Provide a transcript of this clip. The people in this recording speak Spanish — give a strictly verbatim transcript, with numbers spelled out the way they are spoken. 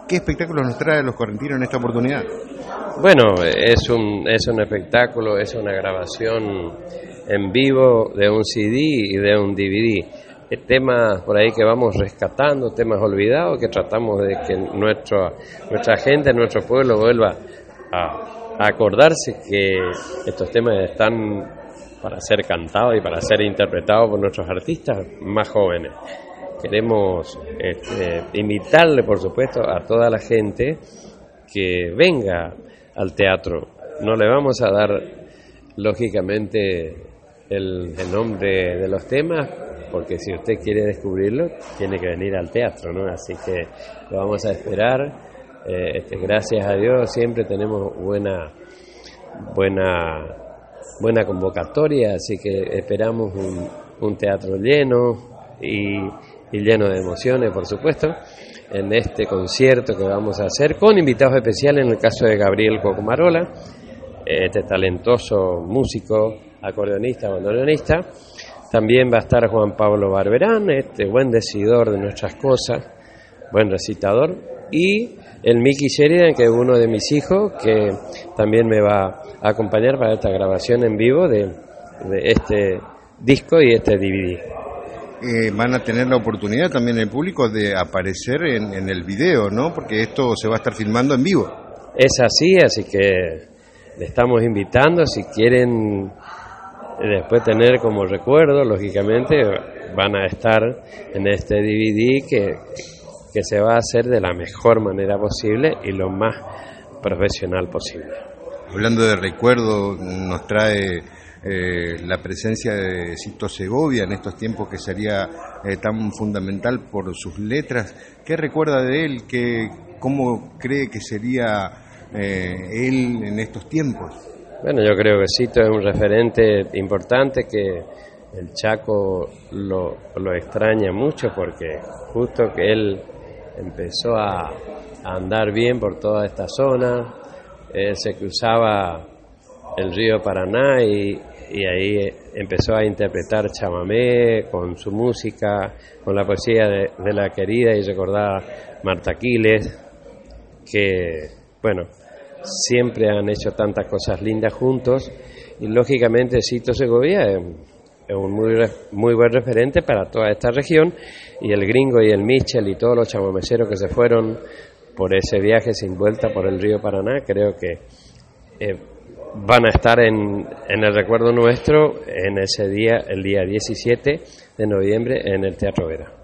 ¿Qué espectáculos nos trae los correntinos en esta oportunidad? Bueno, es un, es un espectáculo, es una grabación en vivo de un C D y de un D V D. Temas por ahí que vamos rescatando, temas olvidados, que tratamos de que nuestro, nuestra gente, nuestro pueblo vuelva a, a acordarse que estos temas están para ser cantados y para ser interpretados por nuestros artistas más jóvenes. Queremos este, invitarle, por supuesto, a toda la gente que venga al teatro. No le vamos a dar, lógicamente, el, el nombre de los temas, porque si usted quiere descubrirlo, tiene que venir al teatro, ¿no? Así que lo vamos a esperar. Eh, este, gracias a Dios siempre tenemos buena, buena, buena convocatoria, así que esperamos un, un teatro lleno y, y lleno de emociones, por supuesto, en este concierto que vamos a hacer con invitados especiales, en el caso de Gabriel Cocomarola, este talentoso músico, acordeonista, bandoneonista. También va a estar Juan Pablo Barberán, este buen decidor de nuestras cosas, buen recitador, y el Mickey Sheridan, que es uno de mis hijos, que también me va a acompañar para esta grabación en vivo de, de este disco y este D V D. Eh, van a tener la oportunidad también el público de aparecer en, en el video, ¿no? Porque esto se va a estar filmando en vivo. Es así, así que le estamos invitando, si quieren después tener como recuerdo, lógicamente van a estar en este D V D que, que se va a hacer de la mejor manera posible y lo más profesional posible. Hablando de recuerdo, nos trae eh, la presencia de Sito Segovia en estos tiempos, que sería eh, tan fundamental por sus letras. ¿Qué recuerda de él? ¿Qué, ¿Cómo cree que sería eh, él en estos tiempos? Bueno, yo creo que Sito es un referente importante que el Chaco lo, lo extraña mucho, porque justo que él empezó a, a andar bien por toda esta zona, él se cruzaba el río Paraná y, y ahí empezó a interpretar chamamé con su música, con la poesía de, de la querida y recordada Marta Quiles, que, bueno, siempre han hecho tantas cosas lindas juntos, y lógicamente Sito Segovia es, es un muy, muy buen referente para toda esta región, y el Gringo y el Michel y todos los chamameceros que se fueron por ese viaje sin vuelta por el río Paraná, creo que eh, van a estar en, en el recuerdo nuestro en ese día, el día diecisiete de noviembre, en el Teatro Vera.